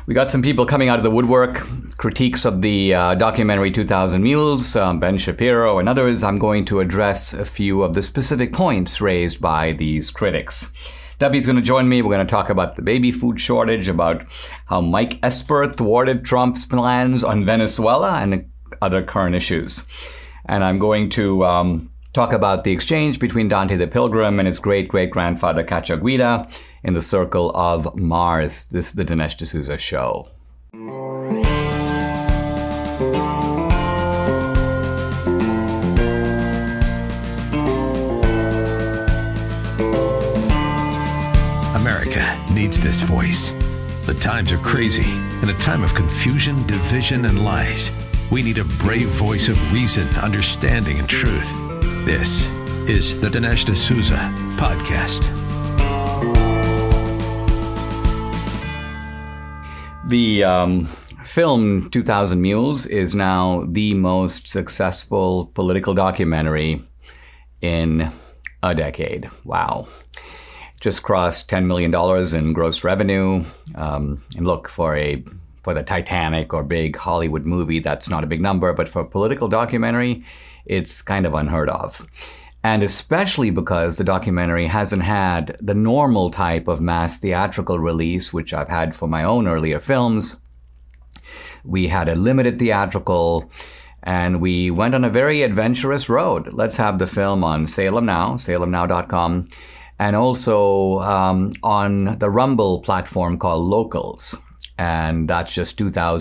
We got some people coming out of the woodwork, critiques of the documentary 2000 Mules, Ben Shapiro and others. I'm going to address a few of the specific points raised by these critics. Debbie's going to join me. We're going to talk about the baby food shortage, about how Mike Esper thwarted Trump's plans on Venezuela, and other current issues. And I'm going to talk about the exchange between Dante the Pilgrim and his great-great-grandfather Cacciaguida in the Circle of Mars. This is the Dinesh D'Souza Show. America needs this voice. The times are crazy. In a time of confusion, division, and lies, we need a brave voice of reason, understanding, and truth. This is the Dinesh D'Souza Podcast. The film 2000 Mules is now the most successful political documentary in a decade. Wow. Just crossed $10 million in gross revenue. And look, for the Titanic or big Hollywood movie, that's not a big number, but for a political documentary, it's kind of unheard of. And especially because the documentary hasn't had the normal type of mass theatrical release, which I've had for my own earlier films. We had a limited theatrical, and we went on a very adventurous road. Let's have the film on Salem Now, salemnow.com, and also on the Rumble platform called Locals. And that's just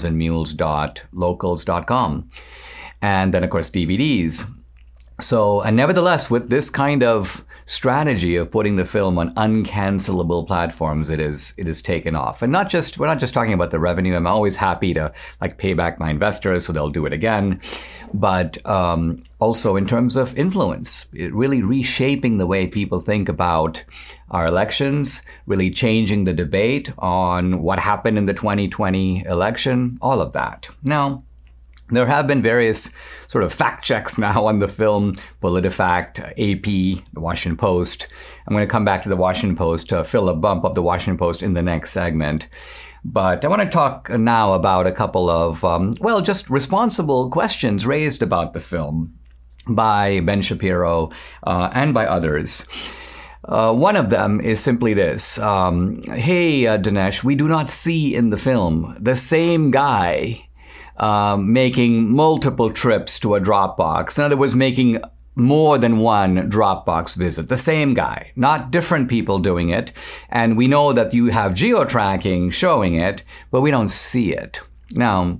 2000mules.locals.com. And then, of course, DVDs. So, and nevertheless, with this kind of strategy of putting the film on uncancelable platforms, it is taken off. And we're not just talking about the revenue. I'm always happy to pay back my investors so they'll do it again. But also in terms of influence, it really reshaping the way people think about our elections, really changing the debate on what happened in the 2020 election, all of that. Now, there have been various sort of fact checks now on the film, PolitiFact, AP, the Washington Post. I'm going to come back to the Washington Post to fill a bump of the Washington Post in the next segment. But I want to talk now about a couple of, just responsible questions raised about the film by Ben Shapiro and by others. One of them is simply this. Hey, Dinesh, we do not see in the film the same guy making multiple trips to a Dropbox. In other words, making more than one Dropbox visit. The same guy, not different people doing it. And we know that you have geo-tracking showing it, but we don't see it. Now,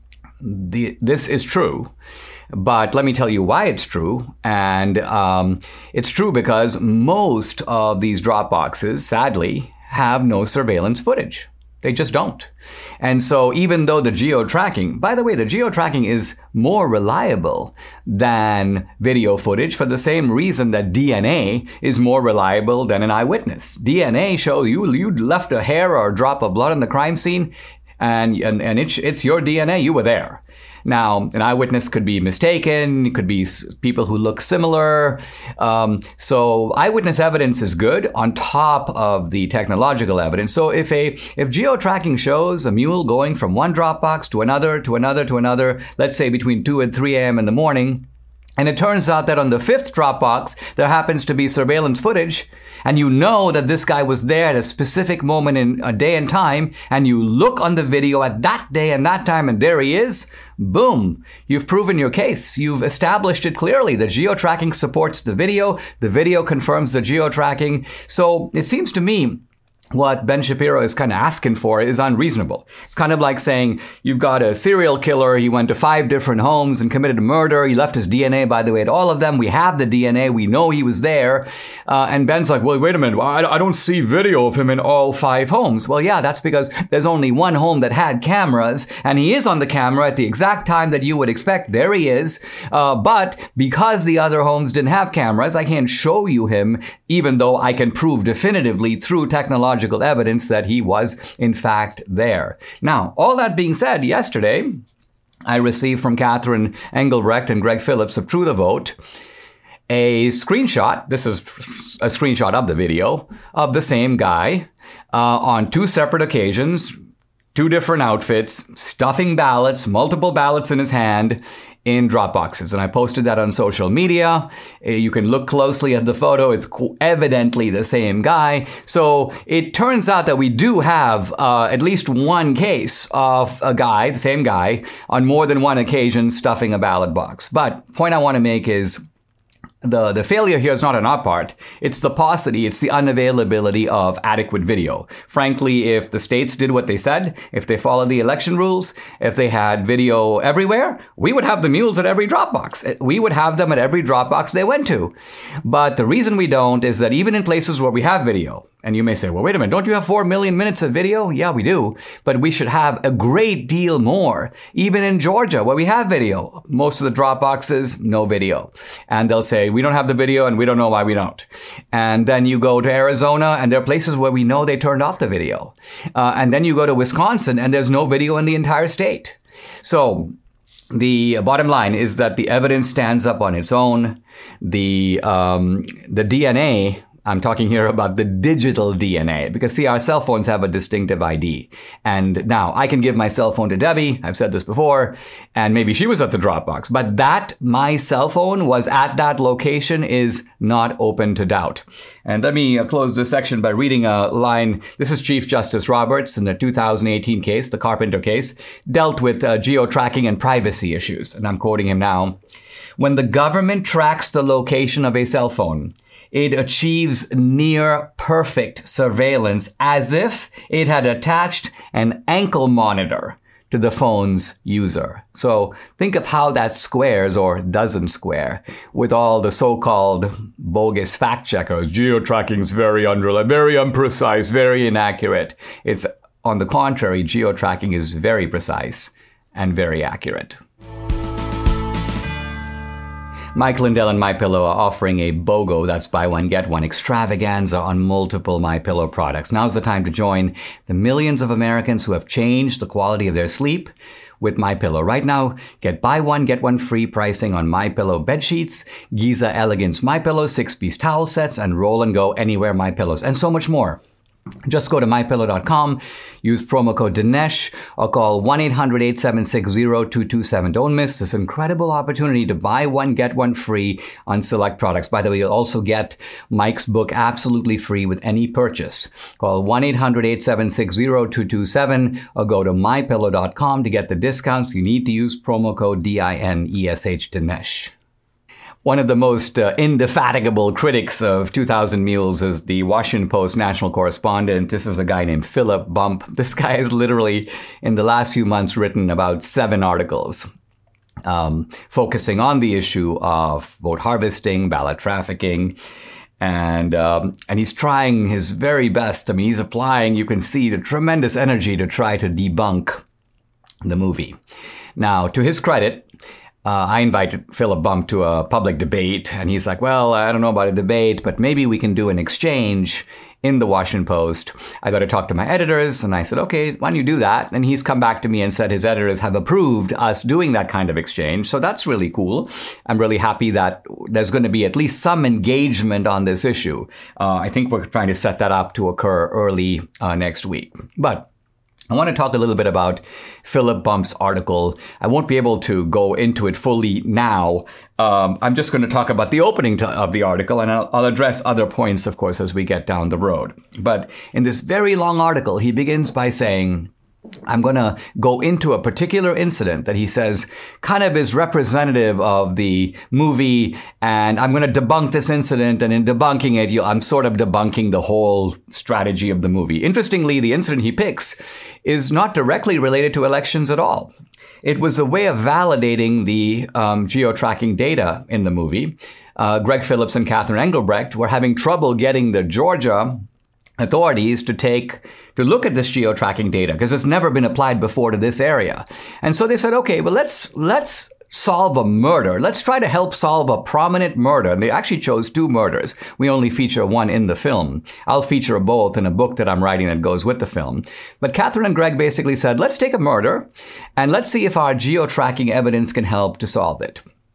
this is true. But let me tell you why it's true. And it's true because most of these Dropboxes, sadly, have no surveillance footage. They just don't. And so even though the geo-tracking, by the way, the geo-tracking is more reliable than video footage for the same reason that DNA is more reliable than an eyewitness. DNA shows you left a hair or a drop of blood on the crime scene, and it's your DNA. You were there. Now, an eyewitness could be mistaken. It could be people who look similar. So eyewitness evidence is good on top of the technological evidence. So if geo-tracking shows a mule going from one Dropbox to another, let's say between 2 and 3 a.m. in the morning, and it turns out that on the 5th Dropbox, there happens to be surveillance footage, and you know that this guy was there at a specific moment in a day and time, and you look on the video at that day and that time, and there he is, boom, you've proven your case. You've established it clearly. The geo-tracking supports the video confirms the geo-tracking. So it seems to me what Ben Shapiro is kind of asking for is unreasonable. It's kind of like saying you've got a serial killer. He went to 5 different homes and committed a murder. He left his DNA, by the way, at all of them. We have the DNA. We know he was there. And Ben's like, well, wait a minute. I don't see video of him in all 5 homes. Well, yeah, that's because there's only one home that had cameras, and he is on the camera at the exact time that you would expect. There he is. But because the other homes didn't have cameras, I can't show you him, even though I can prove definitively through technological evidence that he was, in fact, there. Now, all that being said, yesterday, I received from Catherine Engelbrecht and Greg Phillips of True the Vote a screenshot. This is a screenshot of the video of the same guy on 2 separate occasions 2 different outfits, stuffing ballots, multiple ballots in his hand, in drop boxes. And I posted that on social media. You can look closely at the photo. It's evidently the same guy. So it turns out that we do have at least one case of a guy, the same guy, on more than one occasion stuffing a ballot box. But point I want to make is the failure here is not on our part. It's the paucity, it's the unavailability of adequate video. Frankly, if the states did what they said, if they followed the election rules, if they had video everywhere, we would have the mules at every Dropbox. We would have them at every Dropbox they went to. But the reason we don't is that even in places where we have video, and you may say, well, wait a minute, don't you have 4 million minutes of video? Yeah, we do. But we should have a great deal more. Even in Georgia, where we have video, most of the Dropboxes, no video. And they'll say, we don't have the video and we don't know why we don't. And then you go to Arizona and there are places where we know they turned off the video. And then you go to Wisconsin and there's no video in the entire state. So the bottom line is that the evidence stands up on its own. The DNA, I'm talking here about the digital DNA, because see, our cell phones have a distinctive ID. And now I can give my cell phone to Debbie. I've said this before, and maybe she was at the Dropbox, but that my cell phone was at that location is not open to doubt. And let me close this section by reading a line. This is Chief Justice Roberts in the 2018 case, the Carpenter case, dealt with geo-tracking and privacy issues. And I'm quoting him now. When the government tracks the location of a cell phone, it achieves near perfect surveillance as if it had attached an ankle monitor to the phone's user. So think of how that squares or doesn't square with all the so-called bogus fact checkers. Geo-tracking is very imprecise, very inaccurate. It's on the contrary, geo-tracking is very precise and very accurate. Mike Lindell and MyPillow are offering a BOGO, that's buy one, get one, extravaganza on multiple MyPillow products. Now's the time to join the millions of Americans who have changed the quality of their sleep with MyPillow. Right now, get buy one, get one free pricing on MyPillow bed sheets, Giza Elegance MyPillow 6-piece towel sets, and Roll and Go Anywhere MyPillows, and so much more. Just go to mypillow.com, use promo code Dinesh, or call 1-800-876-0227. Don't miss this incredible opportunity to buy one, get one free on select products. By the way, you'll also get Mike's book absolutely free with any purchase. Call 1-800-876-0227 or go to mypillow.com to get the discounts. You need to use promo code DINESH, Dinesh. One of the most indefatigable critics of 2000 Mules is the Washington Post national correspondent. This is a guy named Philip Bump. This guy has literally, in the last few months, written about 7 articles focusing on the issue of vote harvesting, ballot trafficking, and he's trying his very best. I mean, he's applying, you can see, the tremendous energy to try to debunk the movie. Now, to his credit, I invited Philip Bump to a public debate, and he's like, well, I don't know about a debate, but maybe we can do an exchange in the Washington Post. I got to talk to my editors, and I said, okay, why don't you do that? And he's come back to me and said his editors have approved us doing that kind of exchange. So that's really cool. I'm really happy that there's going to be at least some engagement on this issue. I think we're trying to set that up to occur early next week. But I want to talk a little bit about Philip Bump's article. I won't be able to go into it fully now. I'm just going to talk about the opening of the article, and I'll address other points, of course, as we get down the road. But in this very long article, he begins by saying, I'm going to go into a particular incident that he says kind of is representative of the movie, and I'm going to debunk this incident, and in debunking it, I'm sort of debunking the whole strategy of the movie. Interestingly, the incident he picks is not directly related to elections at all. It was a way of validating the geo-tracking data in the movie. Greg Phillips and Catherine Engelbrecht were having trouble getting the Georgia authorities to look at this geo-tracking data because it's never been applied before to this area. And so they said, okay, well, let's solve a murder. Let's try to help solve a prominent murder. And they actually chose 2 murders. We only feature one in the film. I'll feature both in a book that I'm writing that goes with the film. But Catherine and Greg basically said, let's take a murder and let's see if our geo-tracking evidence can help to solve it.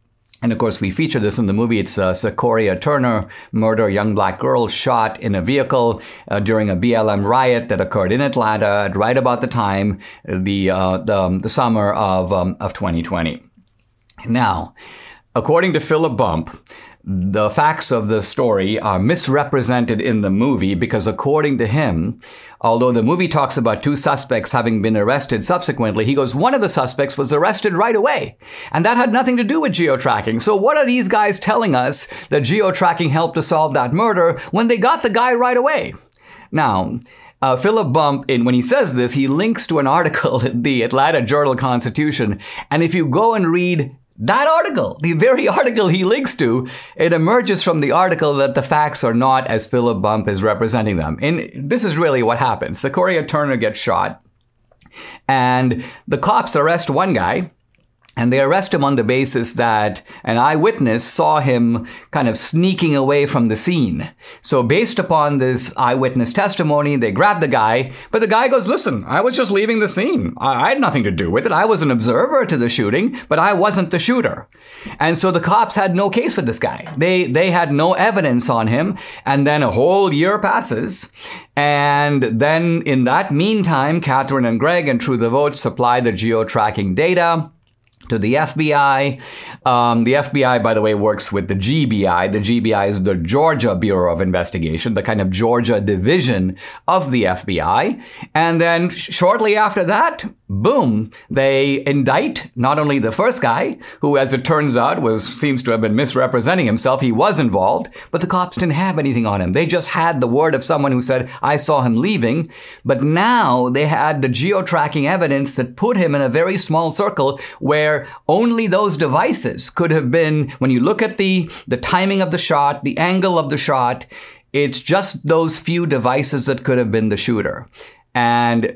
And of course, we feature this in the movie. It's Secoria Turner murder, a young black girl shot in a vehicle during a BLM riot that occurred in Atlanta at right about the time, the summer of 2020. Now, according to Philip Bump, the facts of the story are misrepresented in the movie because according to him, although the movie talks about 2 suspects having been arrested subsequently, he goes, one of the suspects was arrested right away. And that had nothing to do with geotracking. So what are these guys telling us that geotracking helped to solve that murder when they got the guy right away? Now, Philip Bump, when he says this, he links to an article in the Atlanta Journal-Constitution. And if you go and read that article, the very article he links to, it emerges from the article that the facts are not as Philip Bump is representing them. And this is really what happens. Secoria Turner gets shot, and the cops arrest one guy, and they arrest him on the basis that an eyewitness saw him kind of sneaking away from the scene. So based upon this eyewitness testimony, they grab the guy, but the guy goes, listen, I was just leaving the scene. I had nothing to do with it. I was an observer to the shooting, but I wasn't the shooter. And so the cops had no case with this guy. They had no evidence on him. And then a whole year passes. And then in that meantime, Catherine and Greg and True the Vote supply the geo-tracking data to the FBI. The FBI, by the way, works with the GBI. The GBI is the Georgia Bureau of Investigation, the kind of Georgia division of the FBI. And then shortly after that, boom, they indict not only the first guy, who, as it turns out, seems to have been misrepresenting himself. He was involved, but the cops didn't have anything on him. They just had the word of someone who said, I saw him leaving. But now they had the geo-tracking evidence that put him in a very small circle where only those devices could have been, when you look at the timing of the shot, the angle of the shot, it's just those few devices that could have been the shooter. And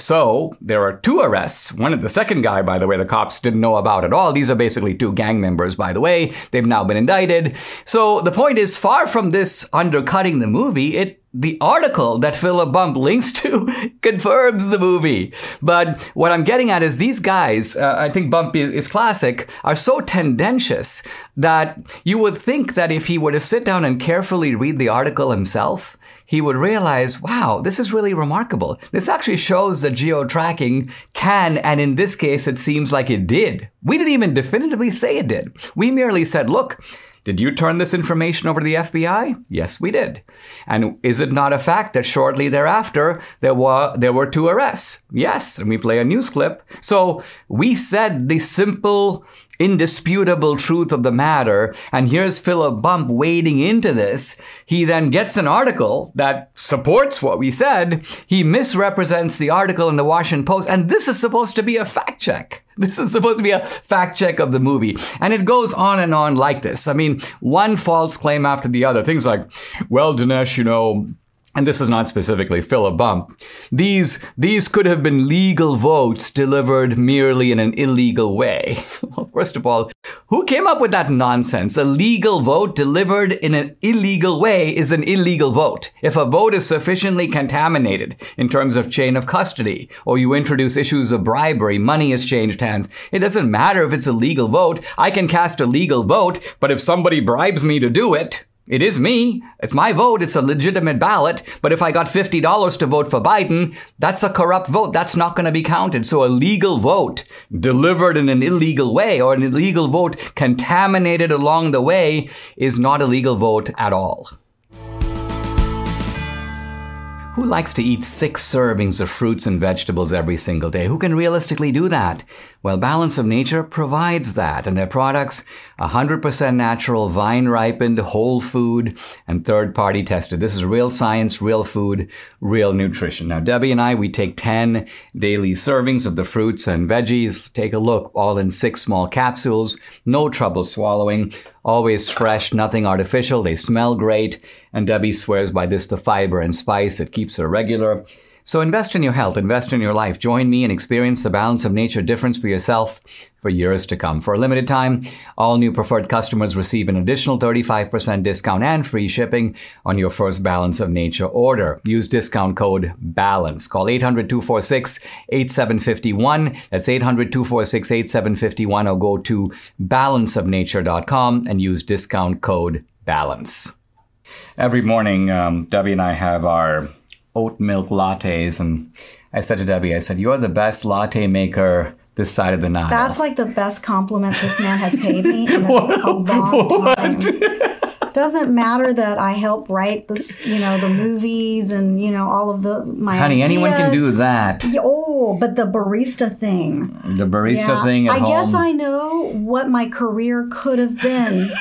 so there are 2 arrests. The second guy, by the way, the cops didn't know about at all. These are basically 2 gang members, by the way. They've now been indicted. So the point is, far from this undercutting the movie, the article that Philip Bump links to confirms the movie. But what I'm getting at is these guys, I think Bump is classic, are so tendentious that you would think that if he were to sit down and carefully read the article himself, he would realize, wow, this is really remarkable. This actually shows that geo-tracking can, and in this case, it seems like it did. We didn't even definitively say it did. We merely said, look, did you turn this information over to the FBI? Yes, we did. And is it not a fact that shortly thereafter, there were 2 arrests? Yes, and we play a news clip. So we said the simple, indisputable truth of the matter. And here's Philip Bump wading into this. He then gets an article that supports what we said. He misrepresents the article in the Washington Post. And this is supposed to be a fact check. This is supposed to be a fact check of the movie. And it goes on and on like this. I mean, one false claim after the other. Things like, well, Dinesh, and this is not specifically Philip Bump, these could have been legal votes delivered merely in an illegal way. Well, first of all, who came up with that nonsense? A legal vote delivered in an illegal way is an illegal vote. If a vote is sufficiently contaminated in terms of chain of custody, or you introduce issues of bribery, money has changed hands, it doesn't matter if it's a legal vote. I can cast a legal vote, but if somebody bribes me to do it, it is me. It's my vote. It's a legitimate ballot. But if I got $50 to vote for Biden, that's a corrupt vote. That's not going to be counted. So a legal vote delivered in an illegal way, or an illegal vote contaminated along the way, is not a legal vote at all. Who likes to eat 6 servings of fruits and vegetables every single day? Who can realistically do that? Well, Balance of Nature provides that, and their products, 100% natural, vine-ripened, whole food, and third-party tested. This is real science, real food, real nutrition. Now, Debbie and I, we take 10 daily servings of the fruits and veggies. Take a look, all in 6 small capsules. No trouble swallowing. Always fresh, nothing artificial. They smell great. And Debbie swears by this, the fiber and spice. It keeps her regular. So invest in your health, invest in your life. Join me and experience the balance of nature difference for yourself for years to come. For a limited time, all new preferred customers receive an additional 35% discount and free shipping on your first Balance of Nature order. Use discount code BALANCE. Call 800-246-8751. That's 800-246-8751, or go to balanceofnature.com and use discount code BALANCE. Every morning, Debbie and I have our oat milk lattes, and I said to Debbie, I said, "You're the best latte maker this side of the Nile." That's like the best compliment this man has paid me in a long time. Doesn't matter that I help write this, the movies and, all of my Honey, ideas. anyone can do that. Oh, but the barista thing. The barista thing at home. I guess I know what my career could have been.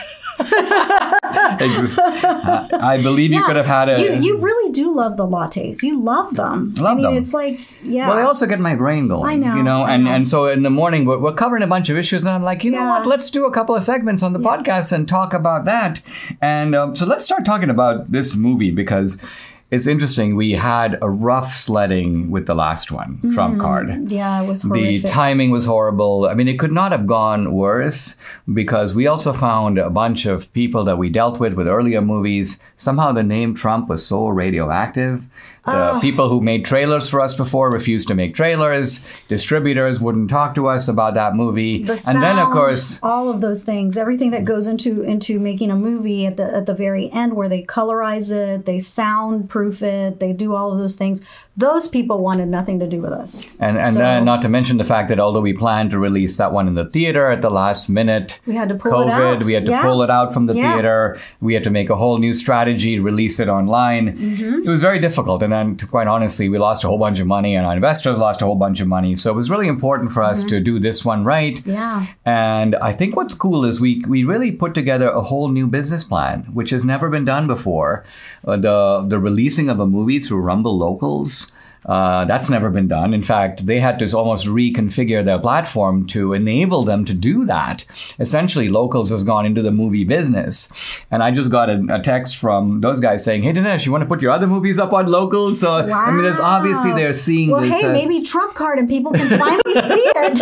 I believe you could have had a... You really do love the lattes. You love them. Love them. It's like, Well, they also get my brain going. I know. And so in the morning, we're covering a bunch of issues, and I'm like, you know what? Let's do a couple of segments on the podcast and talk about that. And so let's start talking about this movie, because it's interesting. We had a rough sledding with the last one, Trump Card. Yeah, it was horrific. The timing was horrible. I mean, it could not have gone worse, because we also found a bunch of people that we dealt with earlier movies. Somehow the name Trump was so radioactive. People who made trailers for us before refused to make trailers. Distributors wouldn't talk to us about that movie. The sound, and then, of course, all of those things, everything that goes into making a movie at the very end, where they colorize it, they soundproof it, they do all of those things. Those people wanted nothing to do with us. And then, not to mention the fact that although we planned to release that one in the theater, at the last minute, we had to pull it out. We had to pull it out from the theater. We had to make a whole new strategy, release it online. It was very difficult. And then, quite honestly, we lost a whole bunch of money, and our investors lost a whole bunch of money. So it was really important for us to do this one right. Yeah. And I think what's cool is we really put together a whole new business plan, which has never been done before. The releasing of a movie through Rumble Locals. That's never been done. In fact, they had to almost reconfigure their platform to enable them to do that. Essentially, Locals has gone into the movie business. And I just got a text from those guys saying, "Hey, Dinesh, you want to put your other movies up on Locals?" So, wow. I mean, there's obviously they're seeing this. Well, hey, maybe Trump Card and people can finally see it.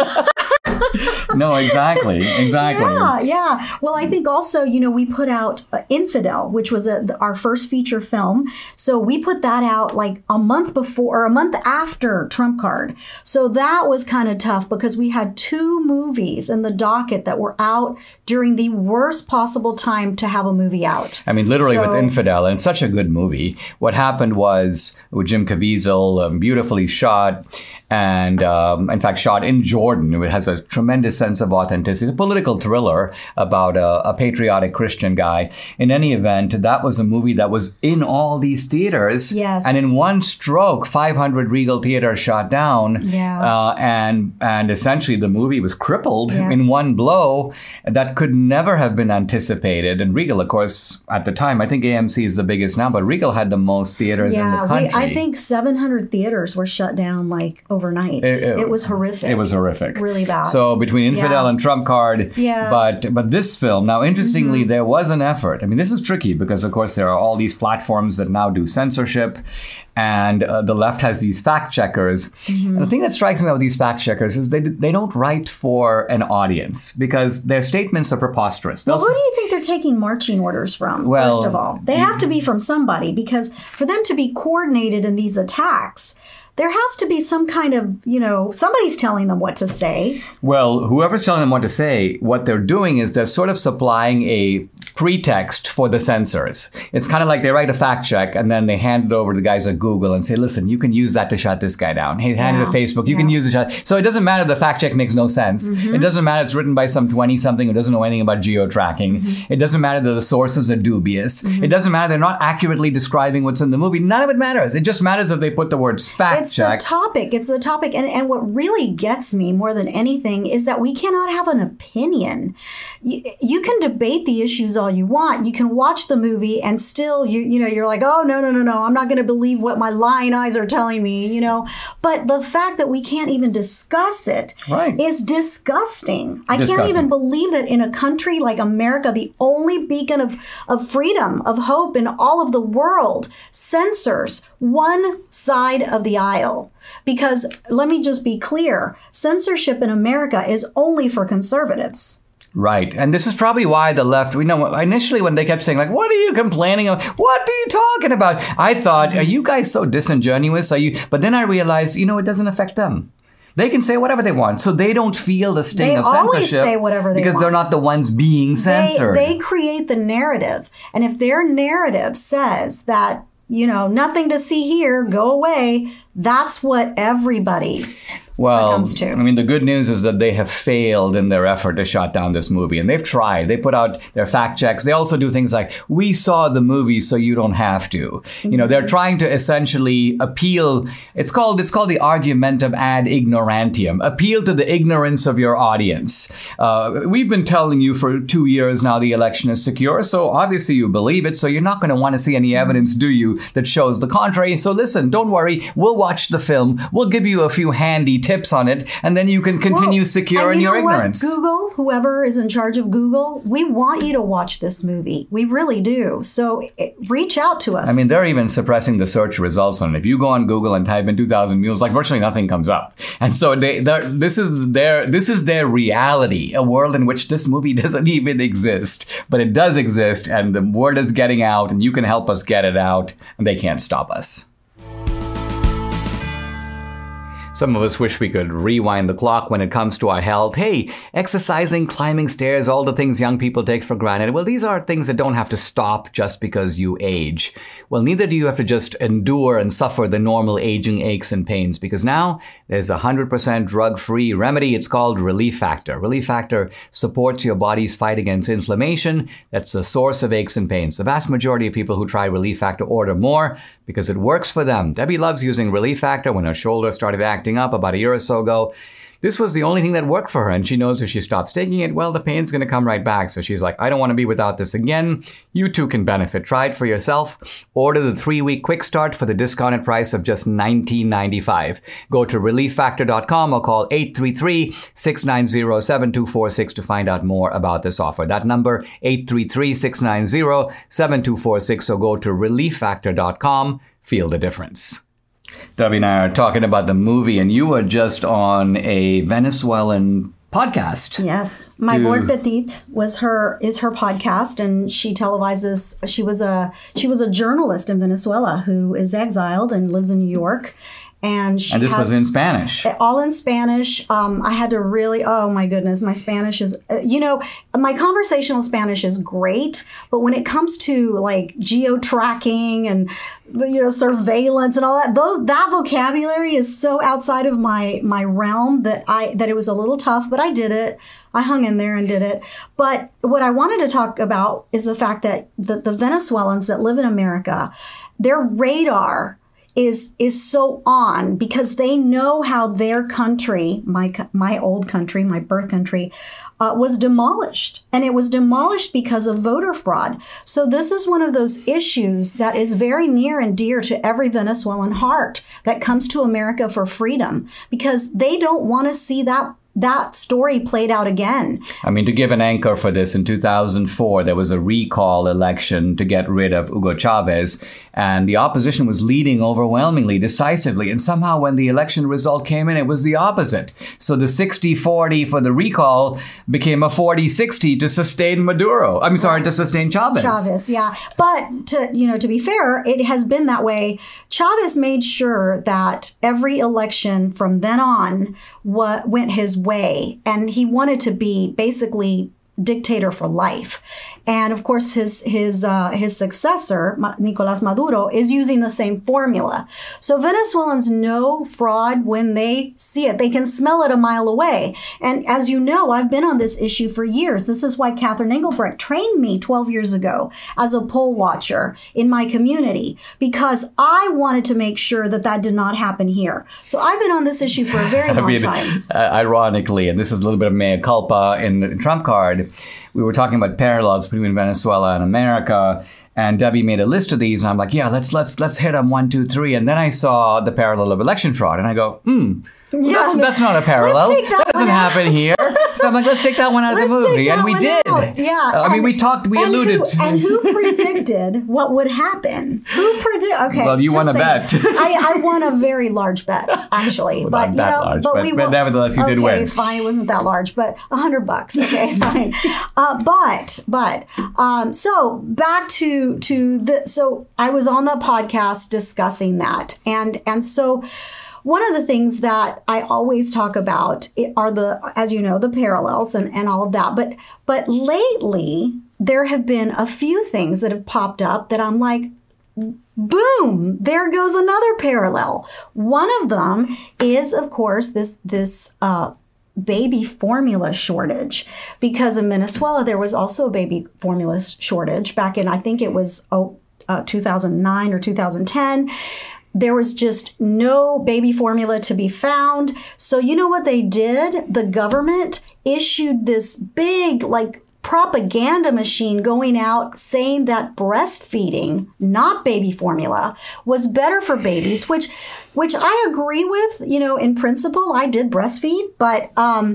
No, exactly. Yeah. Well, I think also, we put out Infidel, which was our first feature film. So we put that out like a month before, or a month after Trump Card. So that was kind of tough, because we had two movies in the docket that were out during the worst possible time to have a movie out. I mean, literally with Infidel, and such a good movie. What happened was, with Jim Caviezel, beautifully shot, and in fact shot in Jordan. It has a tremendous sense of authenticity. It's a political thriller about a patriotic Christian guy. In any event, that was a movie that was in all these theaters. Yes. And in one stroke, 500 Regal theaters shot down. Yeah. And essentially the movie was crippled in one blow. That could never have been anticipated. And Regal, of course, at the time, I think AMC is the biggest now, but Regal had the most theaters in the country. I think 700 theaters were shut down overnight. It was horrific. It was horrific. Really bad. So between Infidel and Trump Card, but this film, now interestingly, there was an effort. I mean, this is tricky because, of course, there are all these platforms that now do censorship, and the left has these fact checkers. And the thing that strikes me about these fact checkers is they don't write for an audience, because their statements are preposterous. Well, who do you think they're taking marching orders from, first of all? They have to be from somebody, because for them to be coordinated in these attacks, there has to be some kind of, somebody's telling them what to say. Well, whoever's telling them what to say, what they're doing is they're sort of supplying a pretext for the censors. It's kind of like they write a fact check and then they hand it over to the guys at Google and say, "Listen, you can use that to shut this guy down. Hey, hand it to Facebook. You can use it. So it doesn't matter. The fact check makes no sense. It doesn't matter. It's written by some 20-something who doesn't know anything about geo-tracking. It doesn't matter that the sources are dubious. It doesn't matter they're not accurately describing what's in the movie. None of it matters. It just matters that they put the words fact check. It's the topic. And what really gets me more than anything is that we cannot have an opinion. You can debate the issues all all you want. You can watch the movie and still you're like, oh no, I'm not going to believe what my lying eyes are telling me, But the fact that we can't even discuss it is disgusting. I can't even believe that in a country like America, the only beacon of freedom, of hope in all of the world, censors one side of the aisle. Because let me just be clear, censorship in America is only for conservatives. Right. And this is probably why the left, initially when they kept saying, like, what are you complaining of? What are you talking about? I thought, are you guys so disingenuous? But then I realized, it doesn't affect them. They can say whatever they want, so they don't feel the sting of censorship. They always say whatever they want. Because they're not the ones being censored. They create the narrative. And if their narrative says that, nothing to see here, go away, that's what everybody succumbs to. The good news is that they have failed in their effort to shut down this movie. And they've tried. They put out their fact checks. They also do things like, we saw the movie so you don't have to. They're trying to essentially appeal. It's called the argumentum ad ignorantium. Appeal to the ignorance of your audience. We've been telling you for 2 years now the election is secure. So obviously you believe it. So you're not going to want to see any evidence, do you, that shows the contrary. So listen, don't worry. We'll watch the film. We'll give you a few handy tips on it, and then you can continue secure in your ignorance. Google, whoever is in charge of Google, we want you to watch this movie. We really do. So reach out to us. They're even suppressing the search results on it. If you go on Google and type in 2000 Mules, like virtually nothing comes up. And so this is their reality, a world in which this movie doesn't even exist, but it does exist, and the word is getting out, and you can help us get it out, and they can't stop us. Some of us wish we could rewind the clock when it comes to our health. Hey, exercising, climbing stairs, all the things young people take for granted. Well, these are things that don't have to stop just because you age. Well, neither do you have to just endure and suffer the normal aging aches and pains, because now there's a 100% drug-free remedy. It's called Relief Factor. Relief Factor supports your body's fight against inflammation. That's the source of aches and pains. The vast majority of people who try Relief Factor order more because it works for them. Debbie loves using Relief Factor when her shoulder started acting up about a year or so ago. This was the only thing that worked for her, and she knows if she stops taking it, well, the pain's going to come right back. So she's like, I don't want to be without this again. You too can benefit. Try it for yourself. Order the 3-week quick start for the discounted price of just $19.95. Go to relieffactor.com or call 833-690-7246 to find out more about this offer. That number, 833-690-7246. So go to relieffactor.com. Feel the difference. Debbie and I are talking about the movie, and you were just on a Venezuelan podcast. Yes. My Board Petit is her podcast, and she televises. She was a journalist in Venezuela who is exiled and lives in New York. And this was in Spanish. All in Spanish. I had to really, oh my goodness, my Spanish is, my conversational Spanish is great, but when it comes to like geo-tracking and, surveillance and all that, that vocabulary is so outside of my realm that it was a little tough, but I did it. I hung in there and did it. But what I wanted to talk about is the fact that the Venezuelans that live in America, their radar is so on because they know how their country, my old country, my birth country, was demolished. And it was demolished because of voter fraud. So this is one of those issues that is very near and dear to every Venezuelan heart that comes to America for freedom, because they don't want to see that story played out again. To give an anchor for this, in 2004, there was a recall election to get rid of Hugo Chavez, and the opposition was leading overwhelmingly, decisively, and somehow when the election result came in, it was the opposite. So the 60-40 for the recall became a 40-60 to sustain Maduro. To sustain Chavez. Chavez, yeah. But to be fair, it has been that way. Chavez made sure that every election from then on went his way, and he wanted to be basically dictator for life. And of course, his successor, Nicolás Maduro, is using the same formula. So Venezuelans know fraud when they see it. They can smell it a mile away. And as you know, I've been on this issue for years. This is why Catherine Engelbrecht trained me 12 years ago as a poll watcher in my community, because I wanted to make sure that did not happen here. So I've been on this issue for a very long time. Ironically, and this is a little bit of mea culpa in the Trump card, we were talking about parallels between Venezuela and America. And Debbie made a list of these, and I'm like, yeah, let's hit them 1, 2, 3. And then I saw the parallel of election fraud, and I go, well, that's not a parallel. That doesn't happen here. So I'm like, let's take that one out of the movie. And we did. Yeah. I mean, we alluded to. And who predicted what would happen? Who predicted? Okay. Well, you won a bet. I won a very large bet, actually. Well, but, not that large, but nevertheless, you did win. Okay, fine. It wasn't that large, but $100. Okay, fine. So back to the, so I was on the podcast discussing that. And so, one of the things that I always talk about are as you know, the parallels and all of that. But lately, there have been a few things that have popped up that I'm like, boom, there goes another parallel. One of them is, of course, this baby formula shortage, because in Venezuela, there was also a baby formula shortage back in, I think it was 2009 or 2010. There was just no baby formula to be found. So you know what they did? The government issued this big, propaganda machine going out saying that breastfeeding, not baby formula, was better for babies, which I agree with, in principle. I did breastfeed, but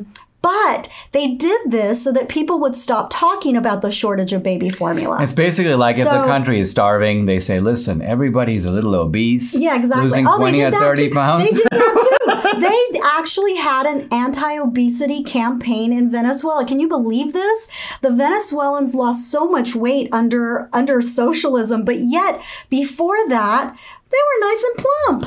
they did this so that people would stop talking about the shortage of baby formula. It's basically like if the country is starving, they say, listen, everybody's a little obese. Yeah, exactly. Losing 20 or 30 pounds. They did that too. They actually had an anti-obesity campaign in Venezuela. Can you believe this? The Venezuelans lost so much weight under socialism, but yet before that, they were nice and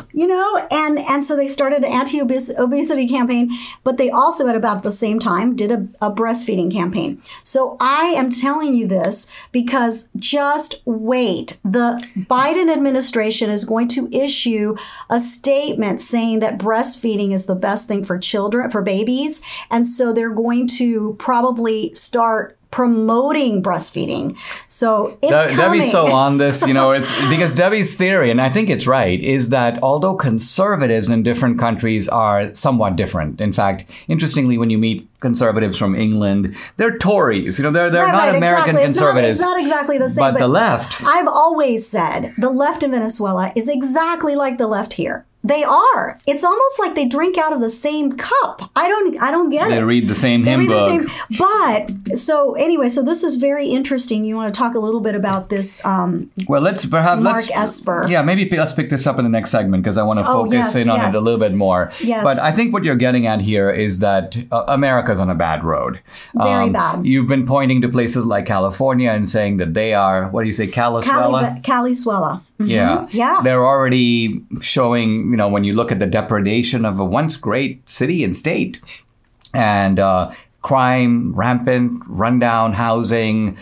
plump, and so they started an anti-obesity campaign, but they also at about the same time did a breastfeeding campaign. So I am telling you this because just wait. The Biden administration is going to issue a statement saying that breastfeeding is the best thing for children, for babies. And so they're going to probably start promoting breastfeeding. So it's coming. Debbie's so on this, it's because Debbie's theory, and I think it's right, is that although conservatives in different countries are somewhat different. In fact, interestingly, when you meet conservatives from England, they're Tories. They're not American conservatives. It's not exactly the same. But the left. I've always said the left in Venezuela is exactly like the left here. They are. It's almost like they drink out of the same cup. I don't get it. They read the same hymn book. But so anyway, so this is very interesting. You want to talk a little bit about this? Well, let's Esper. Yeah, maybe let's pick this up in the next segment because I want to focus in on it a little bit more. Yes. But I think what you're getting at here is that America's on a bad road. Very bad. You've been pointing to places like California and saying that they are, what do you say, Calizuela? Calizuela. Mm-hmm. Yeah. They're already showing, when you look at the depredation of a once great city and state, and crime, rampant, rundown housing.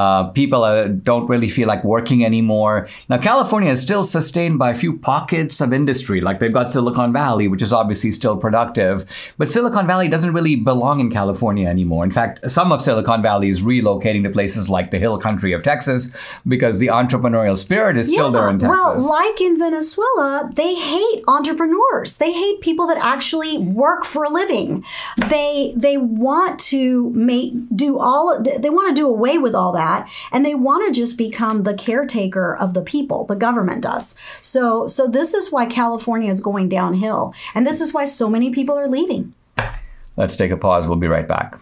People don't really feel like working anymore. Now, California is still sustained by a few pockets of industry, like they've got Silicon Valley, which is obviously still productive. But Silicon Valley doesn't really belong in California anymore. In fact, some of Silicon Valley is relocating to places like the hill country of Texas because the entrepreneurial spirit is still there in Texas. Well, like in Venezuela, they hate entrepreneurs. They hate people that actually work for a living. They want to they want to do away with all that. And they want to just become the caretaker of the people. The government does. So this is why California is going downhill. And this is why so many people are leaving. Let's take a pause. We'll be right back.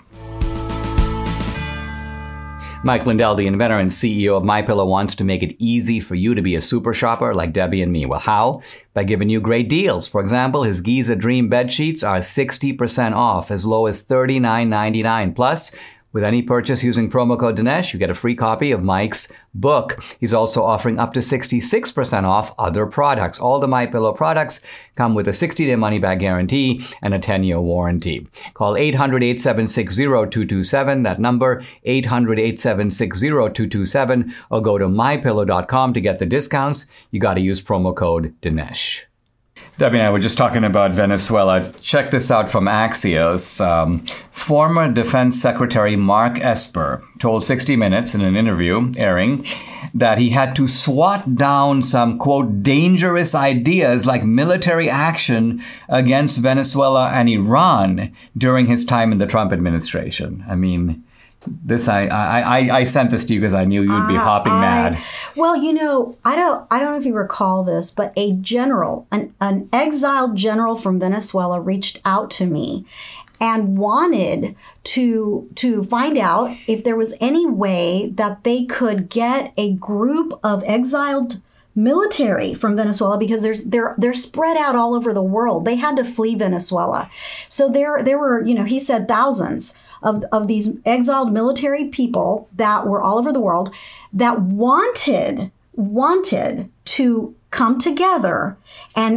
Mike Lindell, the inventor and CEO of MyPillow, wants to make it easy for you to be a super shopper like Debbie and me. Well, how? By giving you great deals. For example, his Giza Dream bed sheets are 60% off, as low as $39.99. Plus, with any purchase using promo code Dinesh, you get a free copy of Mike's book. He's also offering up to 66% off other products. All the MyPillow products come with a 60-day money-back guarantee and a 10-year warranty. Call 800-876-0227, that number, 800-876-0227, or go to mypillow.com to get the discounts. You got to use promo code Dinesh. Debbie and I were just talking about Venezuela. Check this out from Axios. Former Defense Secretary Mark Esper told 60 Minutes in an interview airing that he had to swat down some, quote, dangerous ideas like military action against Venezuela and Iran during his time in the Trump administration. I mean, This I sent this to you because I knew you'd be hopping mad. Well, I don't know if you recall this, but a general, an exiled general from Venezuela reached out to me and wanted to find out if there was any way that they could get a group of exiled military from Venezuela, because they're spread out all over the world. They had to flee Venezuela. So there were, he said, thousands of these exiled military people that were all over the world that wanted to come together and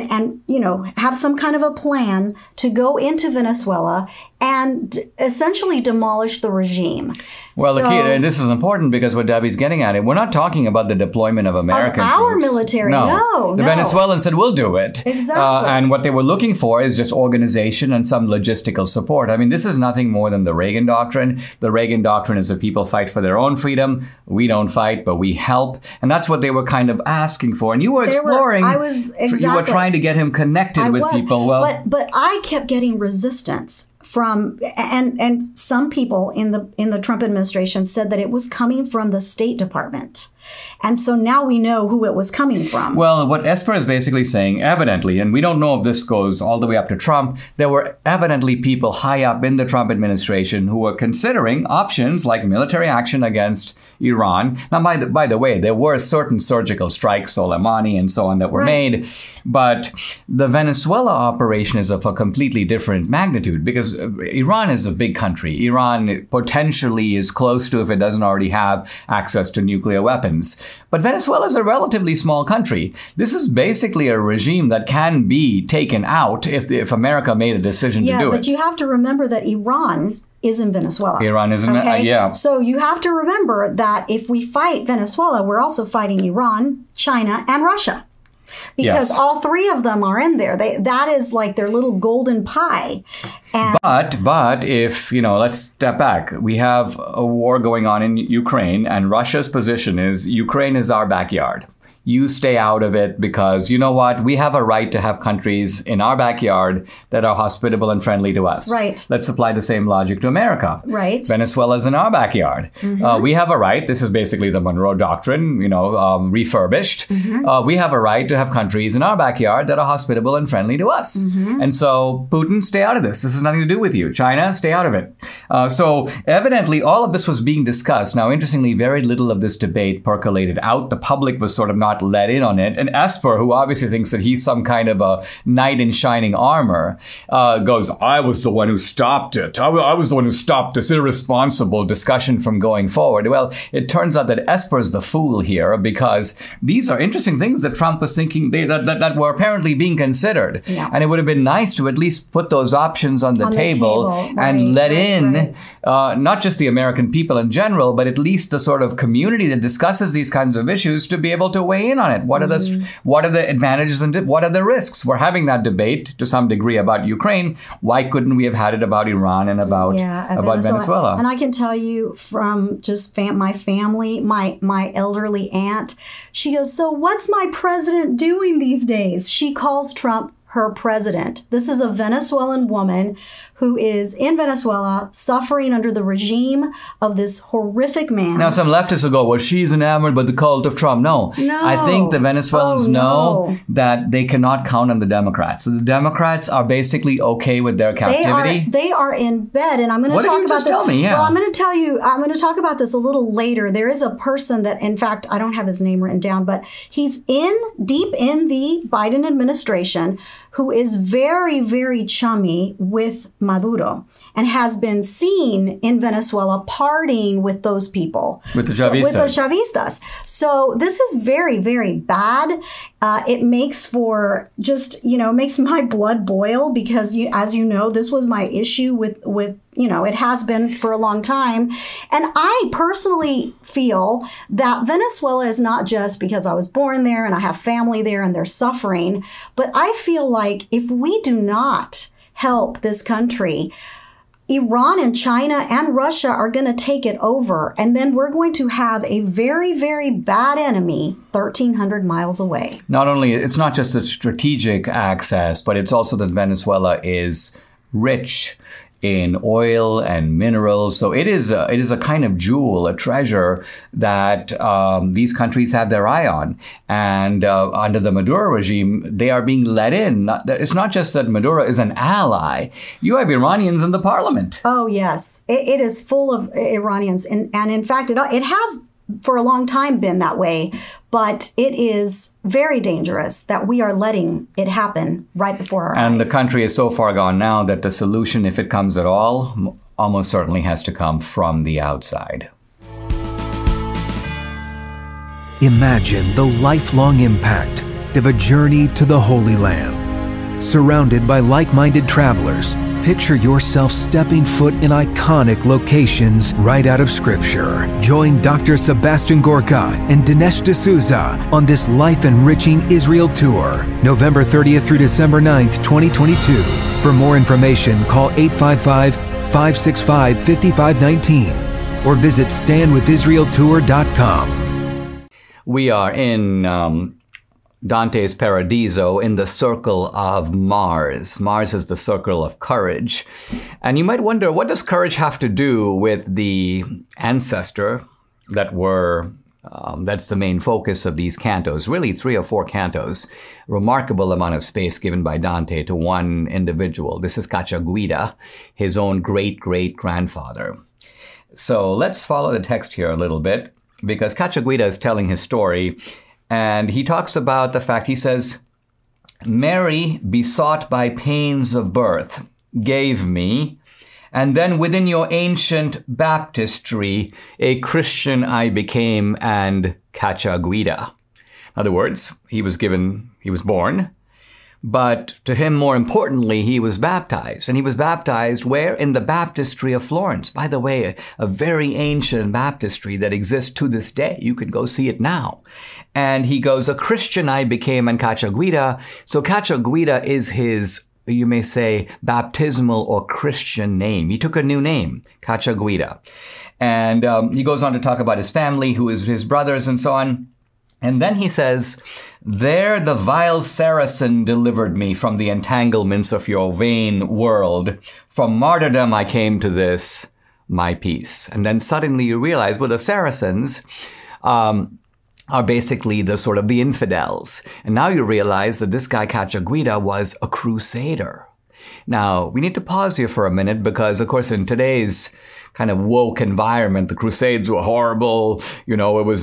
have some kind of a plan to go into Venezuela and essentially demolish the regime. Well, the key, and this is important because what Debbie's getting at, we're not talking about the deployment of American our troops. Military. No. The Venezuelans said, we'll do it. Exactly. And what they were looking for is just organization and some logistical support. I mean, this is nothing more than the Reagan Doctrine. The Reagan Doctrine is that people fight for their own freedom. We don't fight, but we help. And that's what they were kind of asking for. And you were exploring. You were trying to get him connected with people. Well, but I kept getting resistance from, and some people in the Trump administration said that it was coming from the State Department. And so now we know who it was coming from. Well, what Esper is basically saying, evidently, and we don't know if this goes all the way up to Trump, there were evidently people high up in the Trump administration who were considering options like military action against Iran. Now, by the way, there were certain surgical strikes, Soleimani and so on, that were made. But the Venezuela operation is of a completely different magnitude because Iran is a big country. Iran potentially is close to, if it doesn't already have, access to nuclear weapons. But Venezuela is a relatively small country. This is basically a regime that can be taken out if America made a decision to do it. Yeah, but you have to remember that Iran is in Venezuela. Iran is in yeah. So you have to remember that if we fight Venezuela, we're also fighting Iran, China, and Russia. Because all three of them are in there. That is like their little golden pie. And but if, let's step back. We have a war going on in Ukraine, and Russia's position is Ukraine is our backyard. You stay out of it because, you know what, we have a right to have countries in our backyard that are hospitable and friendly to us. Right. Let's apply the same logic to America. Right. Venezuela's in our backyard. Mm-hmm. We have a right, this is basically the Monroe Doctrine, refurbished. Mm-hmm. We have a right to have countries in our backyard that are hospitable and friendly to us. Mm-hmm. And so, Putin, stay out of this. This has nothing to do with you. China, stay out of it. So, evidently, all of this was being discussed. Now, interestingly, very little of this debate percolated out. The public was sort of not let in on it. And Esper, who obviously thinks that he's some kind of a knight in shining armor, goes, I was the one who stopped it. I was the one who stopped this irresponsible discussion from going forward. Well, it turns out that Esper's the fool here because these are interesting things that Trump was thinking that were apparently being considered. Yeah. And it would have been nice to at least put those options on the table and let in not just the American people in general, but at least the sort of community that discusses these kinds of issues to be able to weigh in on it. What are the advantages and what are the risks? We're having that debate to some degree about Ukraine. Why couldn't we have had it about Iran and about Venezuela? And I can tell you from just my family, my elderly aunt, she goes, so what's my president doing these days? She calls Trump her president. This is a Venezuelan woman who is in Venezuela suffering under the regime of this horrific man. Now, some leftists will go, well, she's enamored by the cult of Trump. No. I think the Venezuelans know that they cannot count on the Democrats. So the Democrats are basically okay with their captivity. They are in bed. And I'm going to talk about this. Tell me, yeah. Well, I'm going to talk about this a little later. There is a person that, in fact, I don't have his name written down, but he's deep in the Biden administration who is very, very chummy with Maduro and has been seen in Venezuela partying with those people. With the Chavistas. With the Chavistas. So this is very, very bad. It makes for just, makes my blood boil because, as you know, this was my issue with it has been for a long time. And I personally feel that Venezuela is not just because I was born there and I have family there and they're suffering, but I feel like if we do not help this country, Iran and China and Russia are going to take it over. And then we're going to have a very, very bad enemy 1,300 miles away. It's not just a strategic access, but it's also that Venezuela is rich in oil and minerals. So it is a kind of jewel, a treasure that these countries have their eye on. And under the Maduro regime, they are being let in. It's not just that Maduro is an ally. You have Iranians in the parliament. Oh, yes. It is full of Iranians. And in fact, it has for a long time been that way. But it is very dangerous that we are letting it happen right before our eyes. And the country is so far gone now that the solution, if it comes at all, almost certainly has to come from the outside. Imagine the lifelong impact of a journey to the Holy Land. Surrounded by like-minded travelers, picture yourself stepping foot in iconic locations right out of Scripture. Join Dr. Sebastian Gorka and Dinesh D'Souza on this life-enriching Israel tour, November 30th through December 9th, 2022. For more information, call 855-565-5519 or visit standwithisraeltour.com. We are in Dante's Paradiso in the circle of Mars. Mars is the circle of courage. And you might wonder, what does courage have to do with the ancestor that's the main focus of these cantos, really 3 or 4 cantos. Remarkable amount of space given by Dante to one individual. This is Cacciaguida, his own great-great-grandfather. So let's follow the text here a little bit, because Cacciaguida is telling his story, and he talks about the fact, he says, Mary, besought by pains of birth, gave me, and then within your ancient baptistry, a Christian I became, and Cacciaguida. In other words, he was born, but to him, more importantly, he was baptized. And he was baptized where? In the baptistry of Florence. By the way, a very ancient baptistry that exists to this day. You can go see it now. And he goes, a Christian I became, and Cacciaguida. So Cacciaguida is his, you may say, baptismal or Christian name. He took a new name, Cacciaguida. And he goes on to talk about his family, who is his brothers and so on. And then he says, there the vile Saracen delivered me from the entanglements of your vain world. From martyrdom I came to this, my peace. And then suddenly you realize, well, the Saracens are basically the sort of the infidels. And now you realize that this guy Cacciaguida was a crusader. Now, we need to pause here for a minute because, of course, in today's kind of woke environment, the Crusades were horrible. You know, it was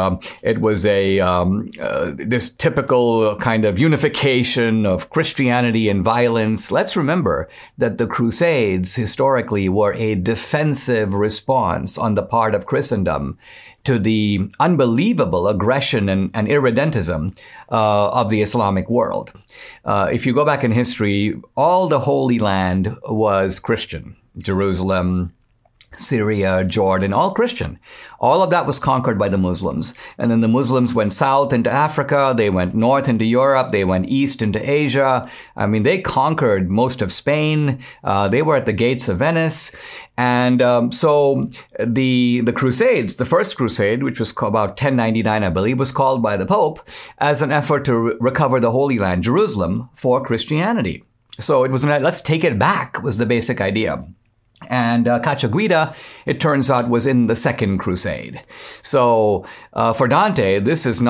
this typical kind of unification of Christianity and violence. Let's remember that the Crusades historically were a defensive response on the part of Christendom to the unbelievable aggression and irredentism of the Islamic world. If you go back in history, all the Holy Land was Christian. Jerusalem, Syria, Jordan, all Christian. All of that was conquered by the Muslims. And then the Muslims went south into Africa, they went north into Europe, they went east into Asia. I mean, they conquered most of Spain. They were at the gates of Venice. And so the Crusades, the first Crusade, which was about 1099, I believe, was called by the Pope as an effort to recover the Holy Land, Jerusalem, for Christianity. So it was, let's take it back, was the basic idea. And Cacciaguida, it turns out, was in the Second Crusade. So for Dante, this is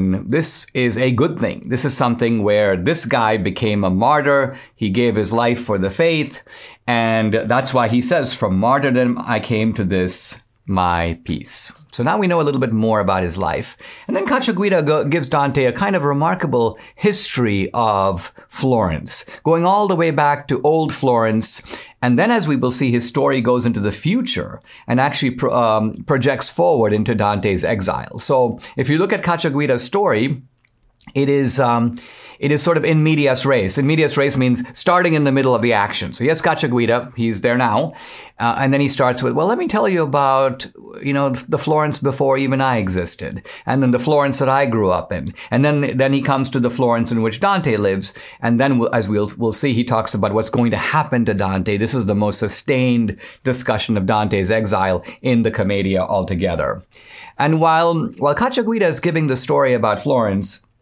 a good thing. This is something where this guy became a martyr. He gave his life for the faith. And that's why he says, from martyrdom, I came to this, my peace. So now we know a little bit more about his life. And then Cacciaguida gives Dante a kind of remarkable history of Florence, going all the way back to old Florence. And then, as we will see, his story goes into the future and actually projects forward into Dante's exile. So if you look at Cacciaguida's story, it is sort of in medias res. In medias res means starting in the middle of the action. So yes, Cacciaguida, he's there now. And then he starts with, well, let me tell you about, the Florence before even I existed. And then the Florence that I grew up in. And then he comes to the Florence in which Dante lives. And then, as we'll see, he talks about what's going to happen to Dante. This is the most sustained discussion of Dante's exile in the Commedia altogether. And while Cacciaguida is giving the story about Florence,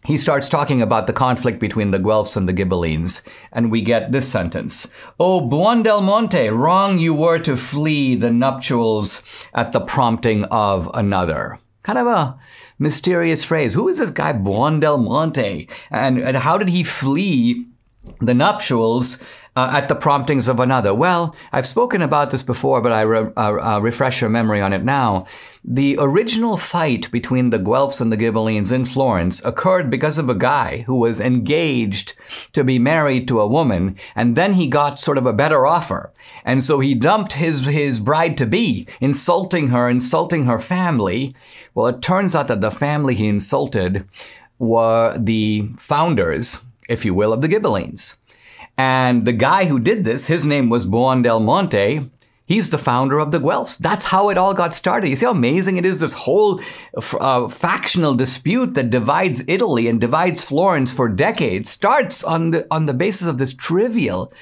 he starts talking about the conflict between the Guelphs and the Ghibellines, and we get this sentence. "O Buondelmonte, wrong you were to flee the nuptials at the prompting of another." Kind of a mysterious phrase. Who is this guy Buondelmonte? And how did he flee the nuptials at the promptings of another? Well, I've spoken about this before, but I refresh your memory on it now. The original fight between the Guelphs and the Ghibellines in Florence occurred because of a guy who was engaged to be married to a woman, and then he got sort of a better offer. And so he dumped his bride-to-be, insulting her family. Well, it turns out that the family he insulted were the founders, if you will, of the Ghibellines. And the guy who did this, his name was Buondelmonte. He's the founder of the Guelphs. That's how it all got started. You see how amazing it is? This whole factional dispute that divides Italy and divides Florence for decades starts on the basis of this trivial,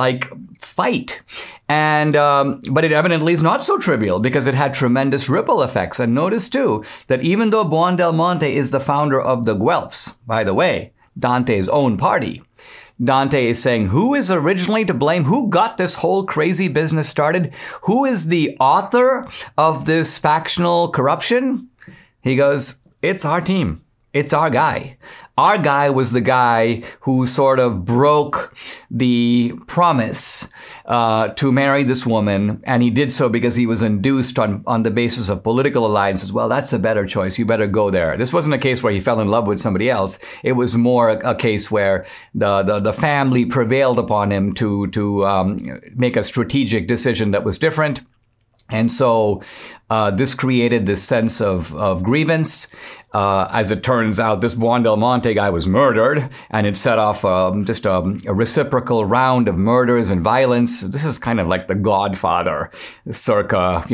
fight. And but it evidently is not so trivial because it had tremendous ripple effects. And notice too that even though Buondelmonte is the founder of the Guelphs, by the way, Dante's own party, Dante is saying, who is originally to blame? Who got this whole crazy business started? Who is the author of this factional corruption? He goes, it's our team. It's our guy. Our guy was the guy who sort of broke the promise to marry this woman, and he did so because he was induced on the basis of political alliances. Well, that's a better choice. You better go there. This wasn't a case where he fell in love with somebody else. It was more a case where the family prevailed upon him to make a strategic decision that was different. And so this created this sense of grievance. As it turns out, this Buondelmonte guy was murdered, and it set off just a reciprocal round of murders and violence. This is kind of like The Godfather, circa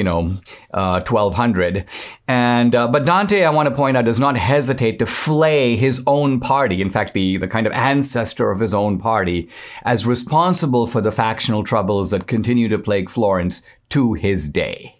1200. And but Dante, I want to point out, does not hesitate to flay his own party. In fact, the kind of ancestor of his own party, as responsible for the factional troubles that continue to plague Florence to his day.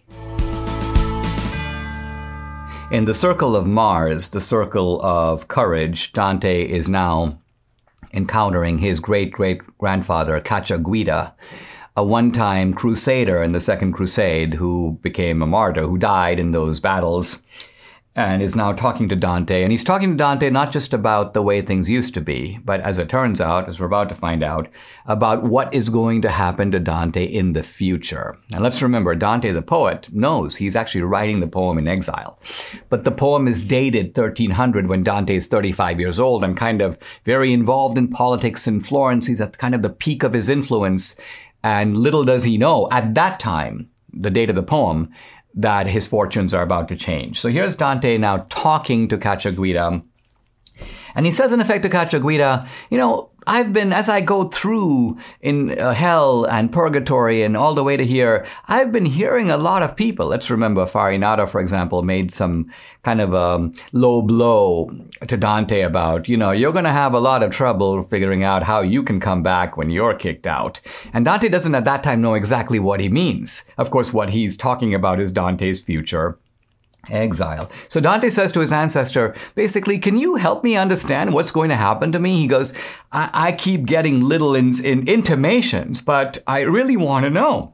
In the Circle of Mars, the Circle of Courage, Dante is now encountering his great-great-grandfather, Cacciaguida, a one-time crusader in the Second Crusade who became a martyr, who died in those battles, and is now talking to Dante. And he's talking to Dante not just about the way things used to be, but as it turns out, as we're about to find out, about what is going to happen to Dante in the future. And let's remember, Dante the poet knows he's actually writing the poem in exile. But the poem is dated 1300 when Dante is 35 years old and kind of very involved in politics in Florence. He's at kind of the peak of his influence. And little does he know at that time, the date of the poem, that his fortunes are about to change. So here's Dante now talking to Cacciaguida. And he says, in effect, to Cacciaguida, I've been, as I go through in hell and purgatory and all the way to here, I've been hearing a lot of people. Let's remember Farinata, for example, made some kind of low blow to Dante about, you're going to have a lot of trouble figuring out how you can come back when you're kicked out. And Dante doesn't at that time know exactly what he means. Of course, what he's talking about is Dante's future exile. So Dante says to his ancestor, basically, can you help me understand what's going to happen to me? He goes, I keep getting little intimations, but I really want to know.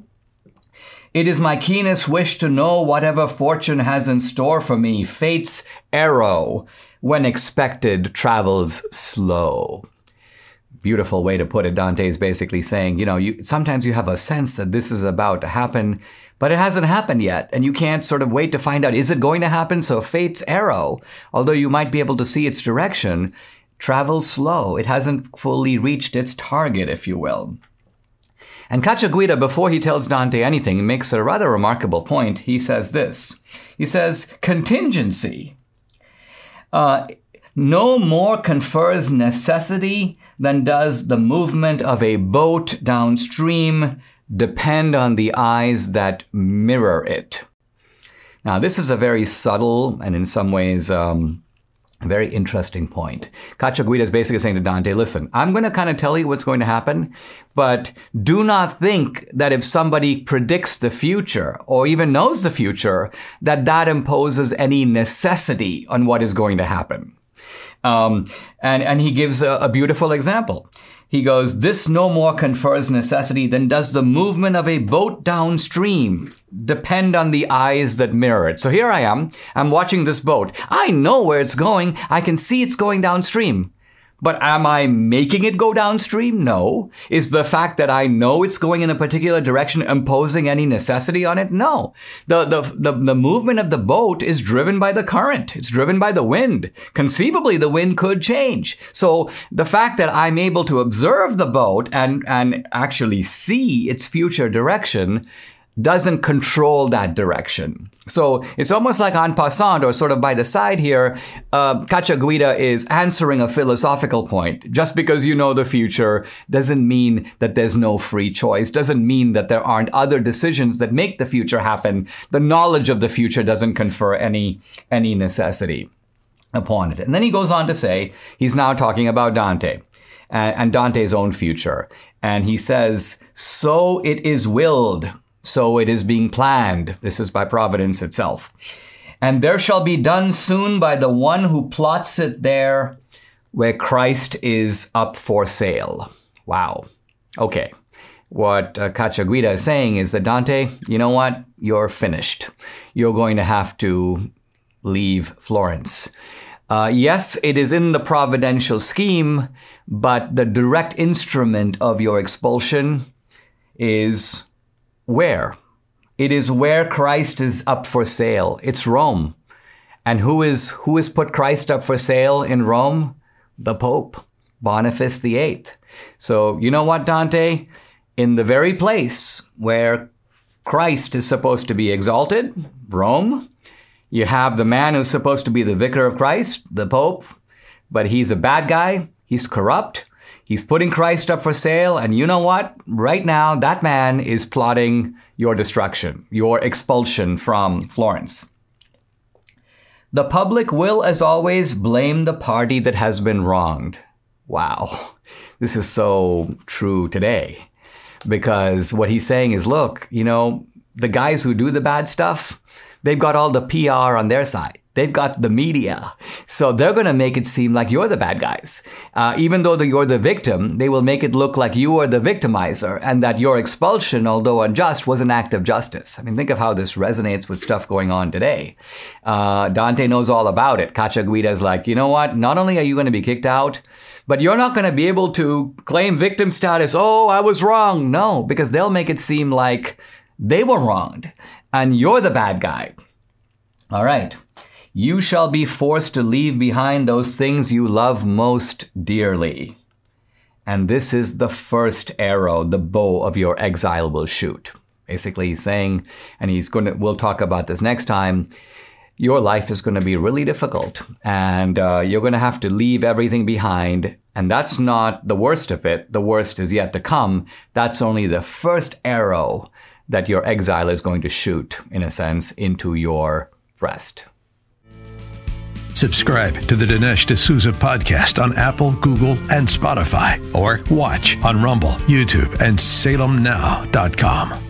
It is my keenest wish to know whatever fortune has in store for me. Fate's arrow, when expected, travels slow. Beautiful way to put it. Dante is basically saying, sometimes you have a sense that this is about to happen, but it hasn't happened yet, and you can't sort of wait to find out, is it going to happen? So fate's arrow, although you might be able to see its direction, travels slow. It hasn't fully reached its target, if you will. And Cacciaguida, before he tells Dante anything, makes a rather remarkable point. He says this. He says, contingency no more confers necessity than does the movement of a boat downstream depend on the eyes that mirror it. Now, this is a very subtle and in some ways very interesting point. Cacciaguida is basically saying to Dante, listen, I'm going to kind of tell you what's going to happen, but do not think that if somebody predicts the future or even knows the future, that imposes any necessity on what is going to happen. And he gives a beautiful example. He goes, this no more confers necessity than does the movement of a boat downstream depend on the eyes that mirror it. So here I am. I'm watching this boat. I know where it's going. I can see it's going downstream. But am I making it go downstream? No. Is the fact that I know it's going in a particular direction imposing any necessity on it? No. The movement of the boat is driven by the current. It's driven by the wind. Conceivably, the wind could change. So the fact that I'm able to observe the boat and actually see its future direction doesn't control that direction. So it's almost like en passant, or sort of by the side here, Cacciaguida is answering a philosophical point. Just because you know the future doesn't mean that there's no free choice, doesn't mean that there aren't other decisions that make the future happen. The knowledge of the future doesn't confer any necessity upon it. And then he goes on to say, he's now talking about Dante and Dante's own future. And he says, so it is willed, so it is being planned. This is by Providence itself. And there shall be done soon by the one who plots it there where Christ is up for sale. Wow. Okay. What Cacciaguida is saying is that Dante, you know what? You're finished. You're going to have to leave Florence. Yes, it is in the providential scheme, but the direct instrument of your expulsion is where? It is where Christ is up for sale. It's Rome. And who is put Christ up for sale in Rome? The Pope, Boniface VIII. So you know what, Dante? In the very place where Christ is supposed to be exalted, Rome, you have the man who's supposed to be the vicar of Christ, the Pope, but he's a bad guy. He's corrupt. He's putting Christ up for sale. And you know what? Right now, that man is plotting your destruction, your expulsion from Florence. The public will, as always, blame the party that has been wronged. Wow. This is so true today. Because what he's saying is, look, you know, the guys who do the bad stuff, they've got all the PR on their side. They've got the media. So they're going to make it seem like you're the bad guys. Even though you're the victim, they will make it look like you are the victimizer and that your expulsion, although unjust, was an act of justice. I mean, think of how this resonates with stuff going on today. Dante knows all about it. Cacciaguida is like, you know what? Not only are you going to be kicked out, but you're not going to be able to claim victim status. Oh, I was wrong. No, because they'll make it seem like they were wronged and you're the bad guy. All right. You shall be forced to leave behind those things you love most dearly. And this is the first arrow the bow of your exile will shoot. Basically he's saying, and we'll talk about this next time, your life is going to be really difficult and you're going to have to leave everything behind. And that's not the worst of it. The worst is yet to come. That's only the first arrow that your exile is going to shoot, in a sense, into your breast. Subscribe to the Dinesh D'Souza podcast on Apple, Google, and Spotify, or watch on Rumble, YouTube, and SalemNow.com.